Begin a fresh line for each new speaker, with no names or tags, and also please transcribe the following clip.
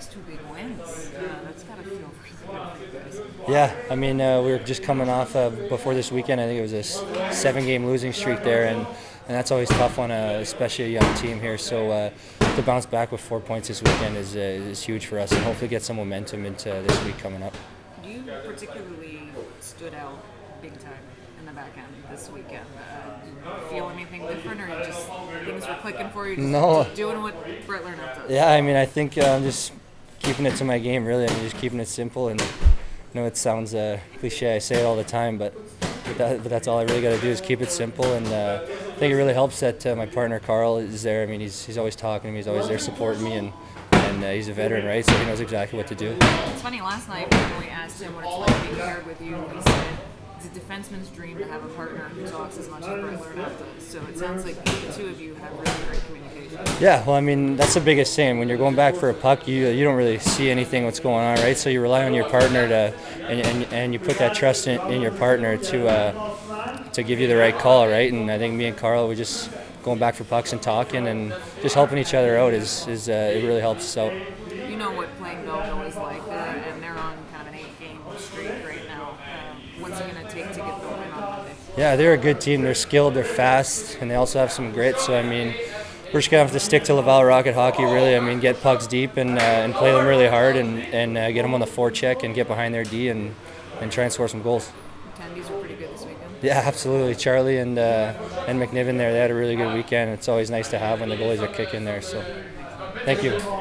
last two big wins. That's got to feel really good for you guys.
Yeah, I mean, we were just coming off before this weekend. I think it was a 7-game losing streak there, and that's always tough on especially a young team here. So to bounce back with 4 points this weekend is huge for us, and hopefully get some momentum into this week coming up.
You particularly stood out big time in the back end this weekend. Did you feel anything different, or just things were clicking for you? Just doing what Brett Lerner does.
Yeah, I mean, I think I'm just keeping it to my game, really. I mean, just keeping it simple. And I know it sounds cliche, I say it all the time, but that's all I really got to do is keep it simple. And I think it really helps that my partner Carl is there. I mean, he's always talking to me, he's always there supporting me, and he's a veteran, right? So he knows exactly what to do.
It's funny, last night when we asked him what it's like being paired with you, he said it's a defenseman's dream to have a partner who talks as much as Brett Lerner does. So it sounds like the two of you have really great communication.
Yeah, well, I mean, that's the biggest thing. When you're going back for a puck, you don't really see anything what's going on, right? So you rely on your partner and you put that trust in your partner to give you the right call, right? And I think me and Carl, we just going back for pucks and talking and just helping each other out is it really helps us out.
You know what playing Belleville is like, and they're on kind of an 8-game streak right now. What's it going to take to get the win on Monday?
Yeah, they're a good team. They're skilled, they're fast, and they also have some grit. So, I mean, we're just going to have to stick to Laval Rocket hockey, really. I mean, get pucks deep and play them really hard and get them on the forecheck and get behind their D and try and score some goals.
Attendees were pretty good this weekend.
Yeah, absolutely. Charlie and McNiven there, they had a really good weekend. It's always nice to have when the goalies are kicking there. So, thank you.